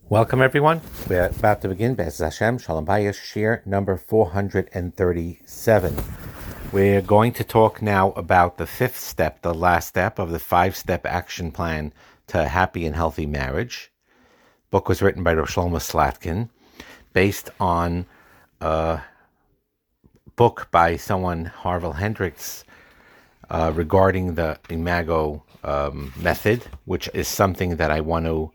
Welcome, everyone. We're about to begin Be'ez Hashem Shalom Bayis Shir number 437. We're going to talk now about the fifth step, the last step of the five-step action plan to a happy and healthy marriage. The book was written by Rosh Shlomo Slatkin, based on a book by someone, Harville Hendricks, regarding the Imago method, which is something that I want to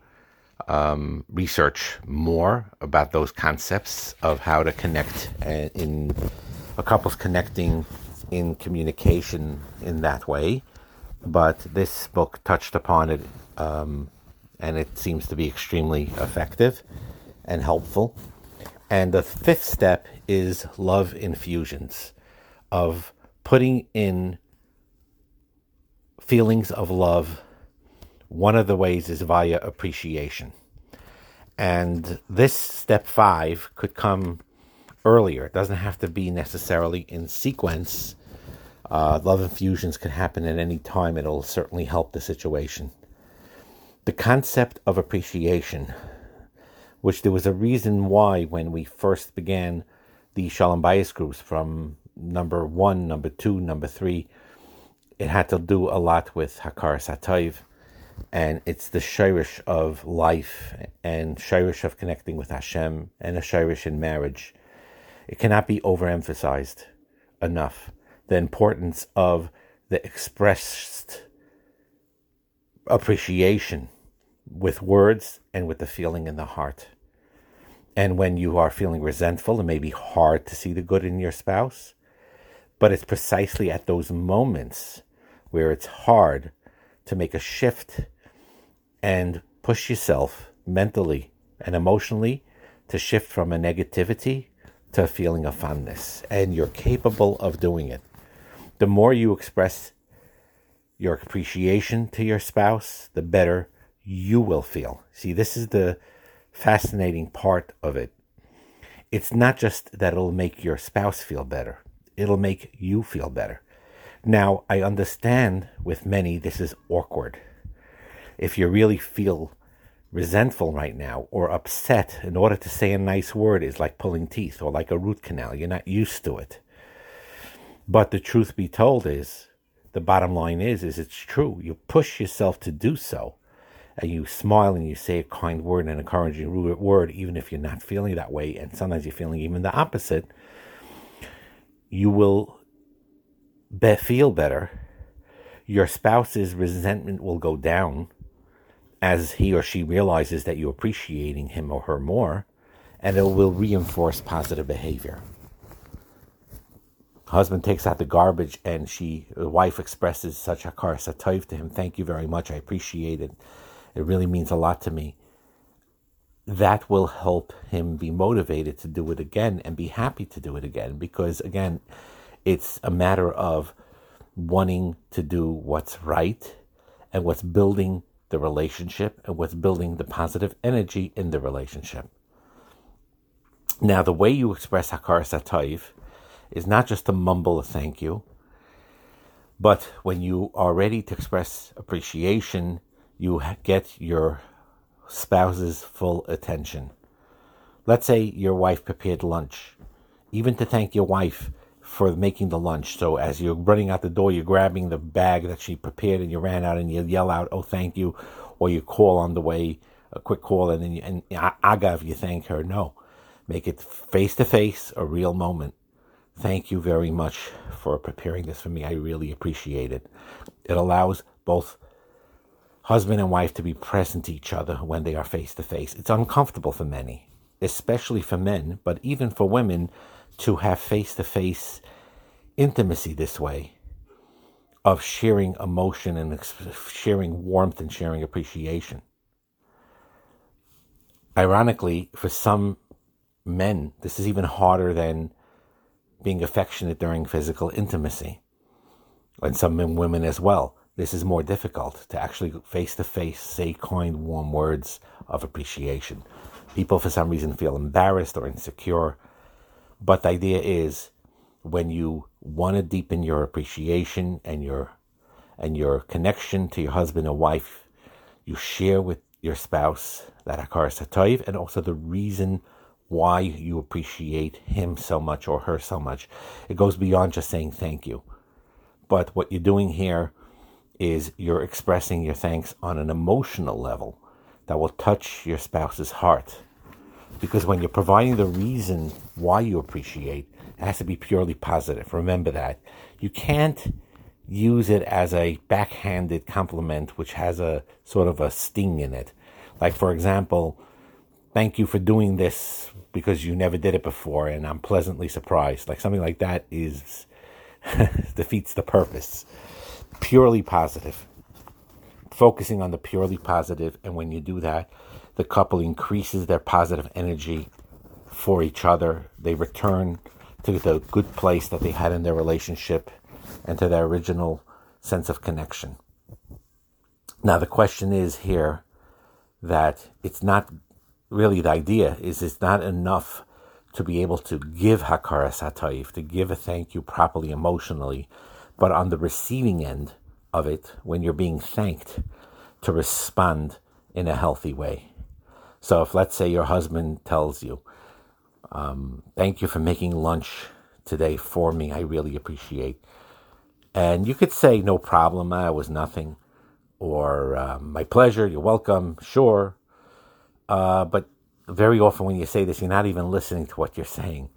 research more about, those concepts of how to connect in a couple's connecting in communication in that way. But this book touched upon it, and it seems to be extremely effective and helpful. And the fifth step is love infusions, of putting in feelings of love. One of the ways is via appreciation. And this step 5 could come earlier. It doesn't have to be necessarily in sequence. Love infusions can happen at any time. It'll certainly help the situation. The concept of appreciation, which there was a reason why when we first began the Shalom Bayis groups from number 1, number 2, number 3, it had to do a lot with Hakaras HaTov. And it's the shirish of life and shirish of connecting with Hashem and a shirish in marriage. It cannot be overemphasized enough, the importance of the expressed appreciation with words and with the feeling in the heart. And when you are feeling resentful, it may be hard to see the good in your spouse, but it's precisely at those moments where it's hard to make a shift and push yourself mentally and emotionally to shift from a negativity to a feeling of fondness. And you're capable of doing it. The more you express your appreciation to your spouse, the better you will feel. See, this is the fascinating part of it. It's not just that it'll make your spouse feel better. It'll make you feel better. Now, I understand with many this is awkward. If you really feel resentful right now or upset, in order to say a nice word is like pulling teeth or like a root canal. You're not used to it. But the truth be told is, the bottom line is it's true. You push yourself to do so, and you smile and you say a kind word, an encouraging word, even if you're not feeling that way, and sometimes you're feeling even the opposite. You will feel better. Your spouse's resentment will go down as he or she realizes that you're appreciating him or her more, and it will reinforce positive behavior. Husband takes out the garbage and the wife expresses such hakaras hatov to him. Thank you very much. I appreciate it. It really means a lot to me. That will help him be motivated to do it again and be happy to do it again, because again, it's a matter of wanting to do what's right and what's building the relationship and what's building the positive energy in the relationship. Now, the way you express hakaras hatov is not just to mumble a thank you, but when you are ready to express appreciation, you get your spouse's full attention. Let's say your wife prepared lunch. Even to thank your wife for making the lunch. So as you're running out the door, you're grabbing the bag that she prepared and you ran out and you yell out, oh, thank you. Or you call on the way, a quick call, and then agav, you thank her. No. Make it face-to-face, a real moment. Thank you very much for preparing this for me. I really appreciate it. It allows both husband and wife to be present to each other when they are face-to-face. It's uncomfortable for many, especially for men, but even for women, to have face-to-face intimacy this way, of sharing emotion and sharing warmth and sharing appreciation. Ironically, for some men, this is even harder than being affectionate during physical intimacy. And some women as well. This is more difficult, to actually face-to-face say kind, warm words of appreciation. People, for some reason, feel embarrassed or insecure. But the idea is, when you want to deepen your appreciation and your connection to your husband or wife, you share with your spouse, that hakaras hatov, and also the reason why you appreciate him so much or her so much. It goes beyond just saying thank you. But what you're doing here is you're expressing your thanks on an emotional level that will touch your spouse's heart. Because when you're providing the reason why you appreciate, it has to be purely positive. Remember that. You can't use it as a backhanded compliment which has a sort of a sting in it. Like, for example, thank you for doing this because you never did it before and I'm pleasantly surprised. Like something like that is defeats the purpose. Purely positive. Focusing on the purely positive, and when you do that, the couple increases their positive energy for each other. They return to the good place that they had in their relationship and to their original sense of connection. Now the question is here that it's not really, the idea is it's not enough to be able to give hakaras hatov, to give a thank you properly emotionally, but on the receiving end of it, when you're being thanked, to respond in a healthy way. So if, let's say, your husband tells you, thank you for making lunch today for me, I really appreciate. And you could say, no problem, it was nothing. Or, my pleasure, you're welcome, sure. But very often when you say this, you're not even listening to what you're saying.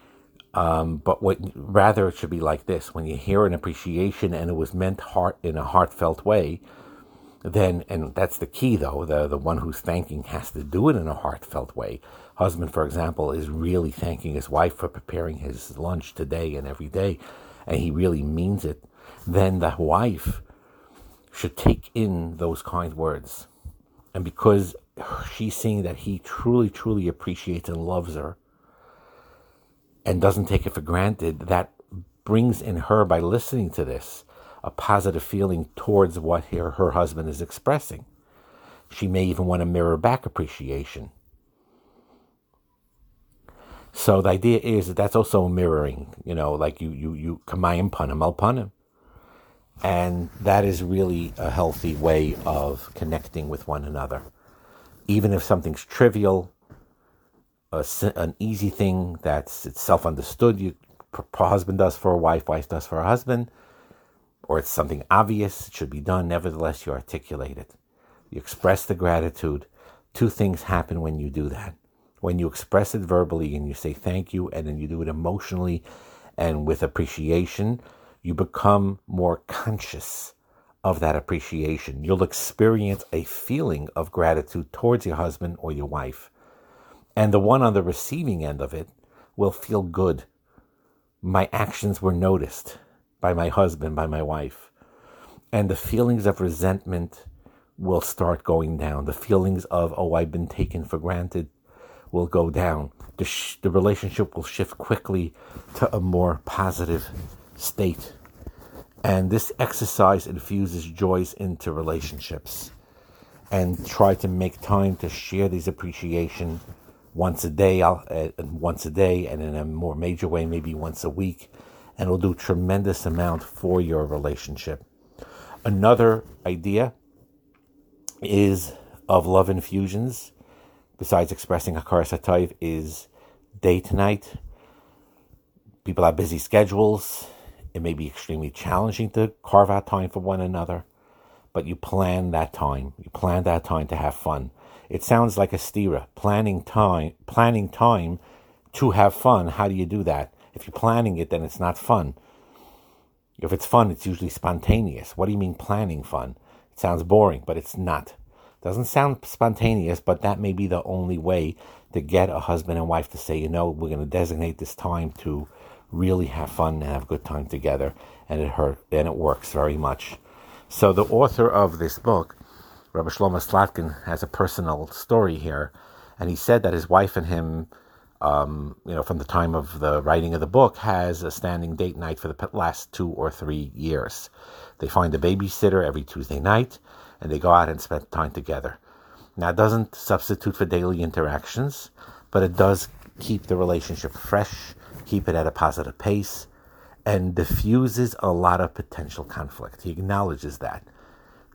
But rather it should be like this. When you hear an appreciation and it was meant in a heartfelt way, then, and that's the key though, the one who's thanking has to do it in a heartfelt way. Husband, for example, is really thanking his wife for preparing his lunch today and every day, and he really means it. Then the wife should take in those kind words. And because she's seeing that he truly, truly appreciates and loves her and doesn't take it for granted, that brings in her, by listening to this, a positive feeling towards what her husband is expressing. She may even want to mirror back appreciation. So the idea is that that's also mirroring, like you kamayim panim al panim. And that is really a healthy way of connecting with one another. Even if something's trivial, an easy thing it's self-understood, husband does for a wife, wife does for a husband, or it's something obvious, it should be done, nevertheless you articulate it. You express the gratitude. Two things happen when you do that. When you express it verbally and you say thank you, and then you do it emotionally and with appreciation, you become more conscious of that appreciation. You'll experience a feeling of gratitude towards your husband or your wife. And the one on the receiving end of it will feel good. My actions were noticed by my husband, by my wife. And the feelings of resentment will start going down. The feelings of, I've been taken for granted, will go down. The relationship will shift quickly to a more positive state. And this exercise infuses joys into relationships. And try to make time to share these appreciation once a day, and in a more major way, maybe once a week. And it'll do a tremendous amount for your relationship. Another idea is of love infusions, besides expressing hakaras hatov, is day to night. People have busy schedules. It may be extremely challenging to carve out time for one another, but you plan that time. You plan that time to have fun. It sounds like a stira. Planning time to have fun. How do you do that? If you're planning it, then it's not fun. If it's fun, it's usually spontaneous. What do you mean planning fun? It sounds boring, but it's not. It doesn't sound spontaneous, but that may be the only way to get a husband and wife to say, we're going to designate this time to really have fun and have a good time together. And it works very much. So the author of this book, Rabbi Shlomo Slatkin, has a personal story here. And he said that his wife and him, from the time of the writing of the book, has a standing date night for the last 2 or 3 years. They find a babysitter every Tuesday night, and they go out and spend time together. Now, it doesn't substitute for daily interactions, but it does keep the relationship fresh, keep it at a positive pace, and diffuses a lot of potential conflict. He acknowledges that.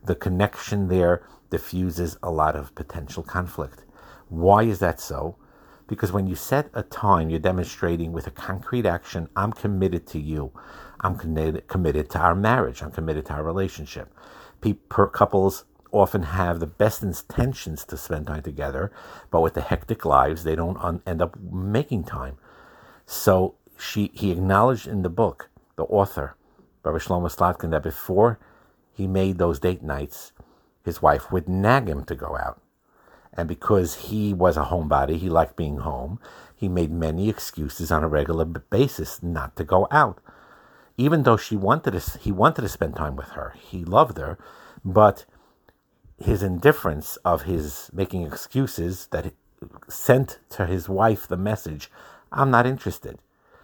The connection there diffuses a lot of potential conflict. Why is that so? Because when you set a time, you're demonstrating with a concrete action, I'm committed to you. I'm committed to our marriage. I'm committed to our relationship. Couples often have the best intentions to spend time together, but with the hectic lives, they don't end up making time. So he acknowledged in the book, the author, Rabbi Shlomo Slatkin, that before he made those date nights, his wife would nag him to go out. And because he was a homebody, he liked being home, he made many excuses on a regular basis not to go out. Even though he wanted to spend time with her. He loved her, but his indifference of his making excuses that sent to his wife the message, I'm not interested.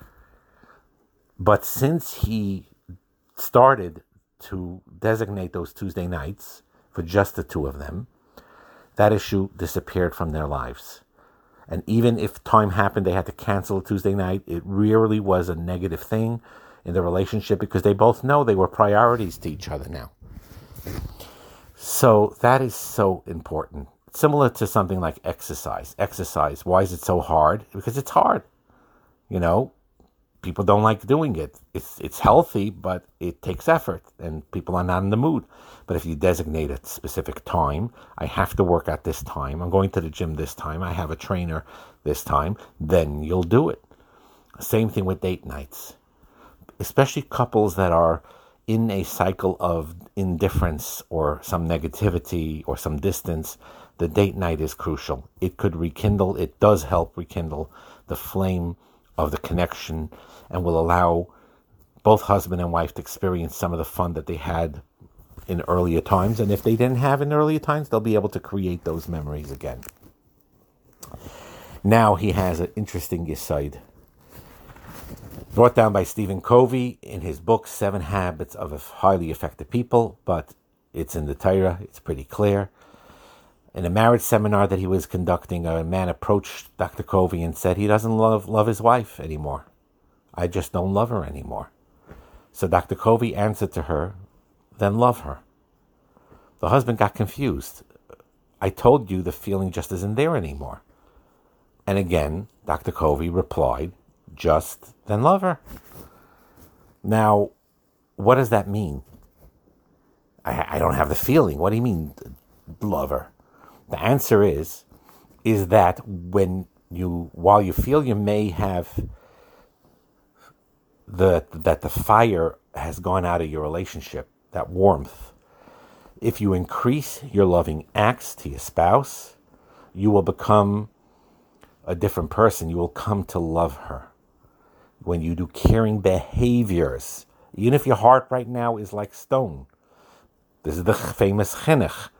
But since he started to designate those Tuesday nights for just the two of them, that issue disappeared from their lives. And even if time happened, they had to cancel a Tuesday night, it rarely was a negative thing in the relationship because they both know they were priorities to each other now. So that is so important. Similar to something like exercise. Exercise, why is it so hard? Because it's hard. People don't like doing it. It's healthy, but it takes effort, and people are not in the mood. But if you designate a specific time, I have to work at this time, I'm going to the gym this time, I have a trainer this time, then you'll do it. Same thing with date nights. Especially couples that are in a cycle of indifference or some negativity or some distance, the date night is crucial. It does help rekindle the flame of the connection and will allow both husband and wife to experience some of the fun that they had in earlier times. And if they didn't have in earlier times, they'll be able to create those memories again. Now he has an interesting yesod, brought down by Stephen Covey in his book, 7 Habits of Highly Effective People, but it's in the Torah, it's pretty clear. In a marriage seminar that he was conducting, a man approached Dr. Covey and said he doesn't love his wife anymore. I just don't love her anymore. So Dr. Covey answered to her, then love her. The husband got confused. I told you the feeling just isn't there anymore. And again, Dr. Covey replied, just then love her. Now, what does that mean? I don't have the feeling. What do you mean, love her? The answer is that while you feel you may have that the fire has gone out of your relationship, that warmth, if you increase your loving acts to your spouse, you will become a different person. You will come to love her. When you do caring behaviors, even if your heart right now is like stone. This is the famous chinuch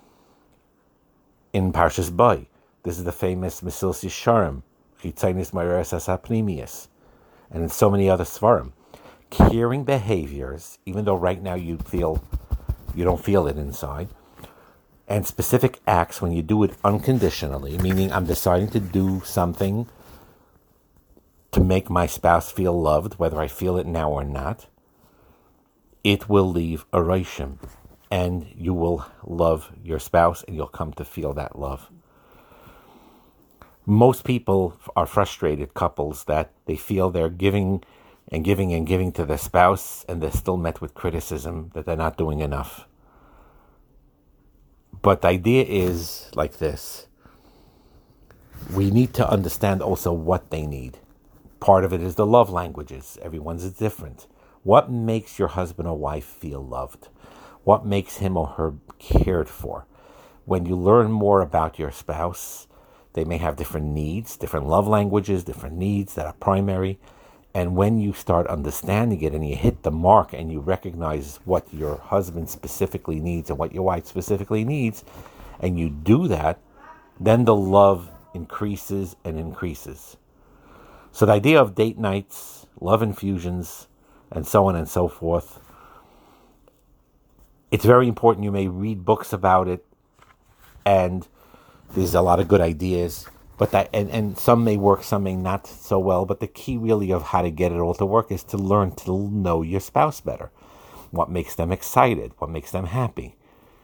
in Parshas Bo. This is the famous Mesilas Yesharim, Chitzonius Ma'aros HaPnimius, and in so many other svarim. Caring behaviors, even though right now you don't feel it inside, and specific acts when you do it unconditionally, meaning I'm deciding to do something to make my spouse feel loved, whether I feel it now or not, it will leave a reishim, and you will love your spouse, and you'll come to feel that love. Most people are frustrated couples that they feel they're giving and giving and giving to their spouse, and they're still met with criticism that they're not doing enough. But the idea is like this. We need to understand also what they need. Part of it is the love languages. Everyone's is different. What makes your husband or wife feel loved? What makes him or her cared for? When you learn more about your spouse, they may have different needs, different love languages, different needs that are primary. And when you start understanding it and you hit the mark and you recognize what your husband specifically needs and what your wife specifically needs, and you do that, then the love increases and increases. So the idea of date nights, love infusions, and so on and so forth, it's very important. You may read books about it, and there's a lot of good ideas, but and some may work, some may not so well. But the key really of how to get it all to work is to learn to know your spouse better. What makes them excited? What makes them happy?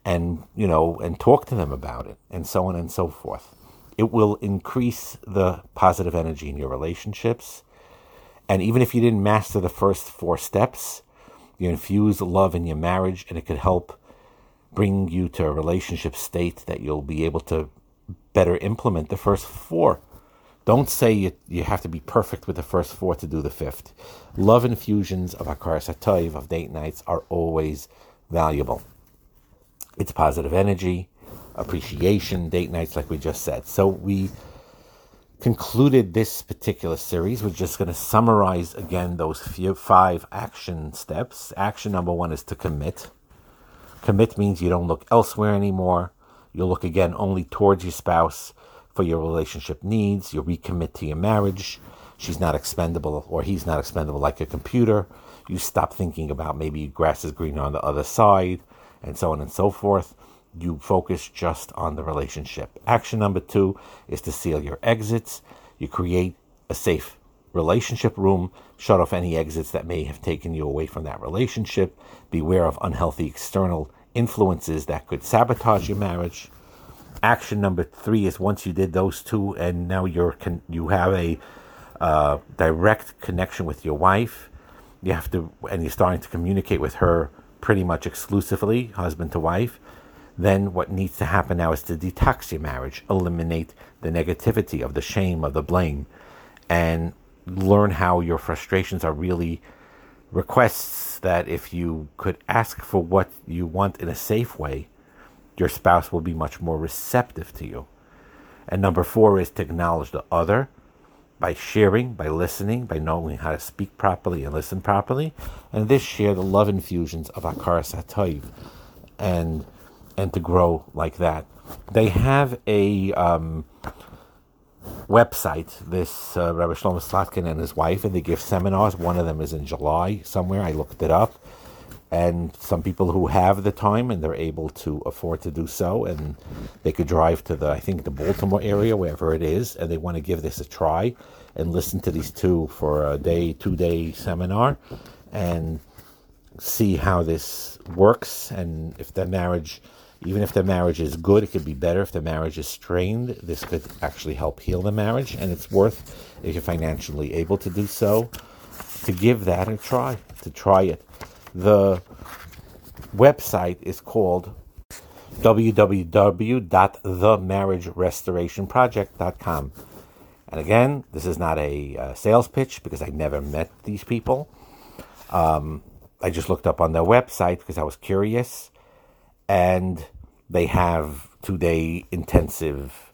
and and talk to them about it, and so on and so forth. It will increase the positive energy in your relationships. And even if you didn't master the first 4 steps, you infuse love in your marriage, and it could help bring you to a relationship state that you'll be able to better implement the first 4. Don't say you have to be perfect with the first 4 to do the 5th. Love infusions of Hakaras HaTov, of date nights, are always valuable. It's positive energy, appreciation, date nights, like we just said. So we concluded this particular series. We're just going to summarize again those 5 action steps. Action number 1 is to commit. Commit means you don't look elsewhere anymore. You look again only towards your spouse for your relationship needs. You recommit to your marriage. She's not expendable, or he's not expendable like a computer. You stop thinking about maybe grass is greener on the other side, and so on and so forth. You focus just on the relationship. Action number 2 is to seal your exits. You create a safe relationship room. Shut off any exits that may have taken you away from that relationship. Beware of unhealthy external influences that could sabotage your marriage. Action number 3 is, once you did those 2, and now you have a direct connection with your wife. And you're starting to communicate with her pretty much exclusively, husband to wife. Then what needs to happen now is to detox your marriage, eliminate the negativity, of the shame, of the blame, and learn how your frustrations are really requests that if you could ask for what you want in a safe way, your spouse will be much more receptive to you. And number 4 is to acknowledge the other by sharing, by listening, by knowing how to speak properly and listen properly. And this share the love infusions of Hakaras HaTov, and to grow like that. They have a website, this Rabbi Shlomo Slatkin and his wife, and they give seminars. One of them is in July somewhere. I looked it up. And some people who have the time and they're able to afford to do so, and they could drive to the Baltimore area, wherever it is, and they want to give this a try and listen to these 2 for a 2-day seminar and see how this works. And if their marriage, even if their marriage is good, it could be better. If the marriage is strained, this could actually help heal the marriage, and it's worth, if you're financially able to do so, to give that a try, to try it. The website is called www.themarriagerestorationproject.com. And again, this is not a sales pitch, because I never met these people. I just looked up on their website because I was curious. And they have 2-day intensive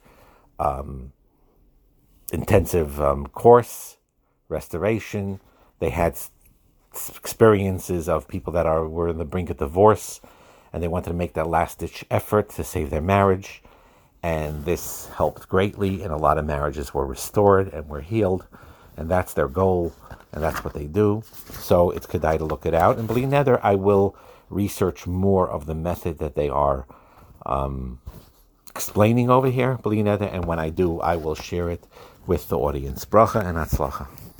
course, restoration. They had experiences of people that were on the brink of divorce, and they wanted to make that last-ditch effort to save their marriage. And this helped greatly, and a lot of marriages were restored and were healed. And that's their goal, and that's what they do. So it's kedai to look it out. And b'li neder, I will research more of the method that they are explaining over here, b'li neder, and when I do, I will share it with the audience. Bracha and Hatzlacha.